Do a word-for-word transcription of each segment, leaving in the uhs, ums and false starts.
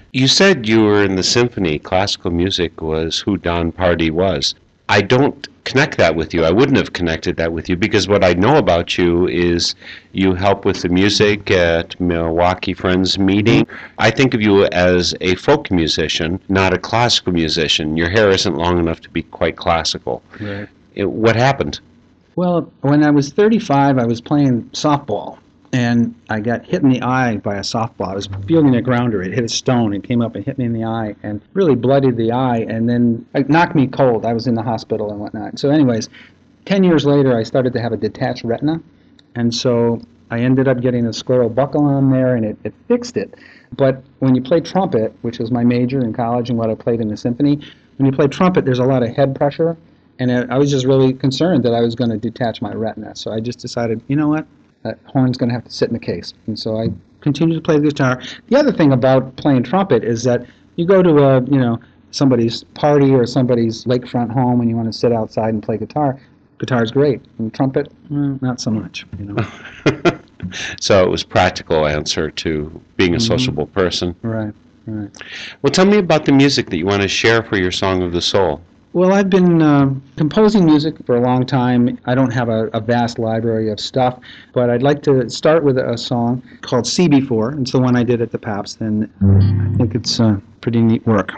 You said you were in the symphony. Classical music was who Don Pardy was. I don't connect that with you. I wouldn't have connected that with you because what I know about you is you help with the music at Milwaukee Friends Meeting. I think of you as a folk musician, not a classical musician. Your hair isn't long enough to be quite classical. Right. It, what happened? Well, when I was thirty-five, I was playing softball, and I got hit in the eye by a softball. I was fielding a grounder. It hit a stone and came up and hit me in the eye and really bloodied the eye, and then it knocked me cold. I was in the hospital and whatnot. So anyways, ten years later, I started to have a detached retina, and so I ended up getting a scleral buckle on there, and it, it fixed it. But when you play trumpet, which was my major in college and what I played in the symphony, when you play trumpet, there's a lot of head pressure, and I was just really concerned that I was going to detach my retina. So I just decided, you know what, that horn's going to have to sit in the case. And so I continued to play the guitar. The other thing about playing trumpet is that you go to a, you know, somebody's party or somebody's lakefront home and you want to sit outside and play guitar. Guitar's great. And trumpet, well, not so much, you know. So it was a practical answer to being a Mhm. sociable person. Right, right. Well, tell me about the music that you want to share for your Song of the Soul. Well, I've been uh, composing music for a long time. I don't have a, a vast library of stuff, but I'd like to start with a song called See Before. It's the one I did at the Pabst, and I think it's uh, pretty neat work.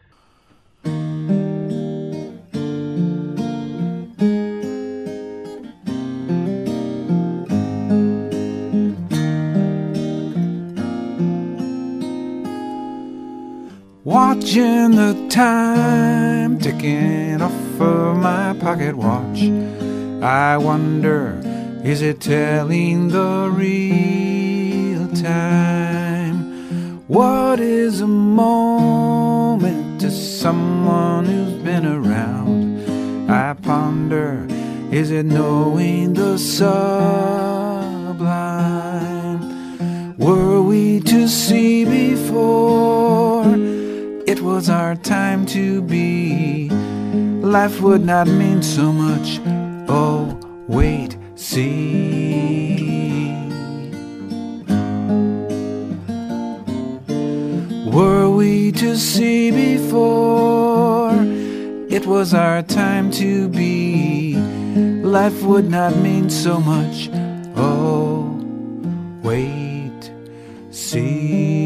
Watching the time ticking off of my pocket watch, I wonder, is it telling the real time? What is a moment to someone who's been around? I ponder, is it knowing the sublime? Were we to see before it was our time to be, life would not mean so much. Oh, wait, see. Were we to see before it was our time to be, life would not mean so much. Oh, wait, see.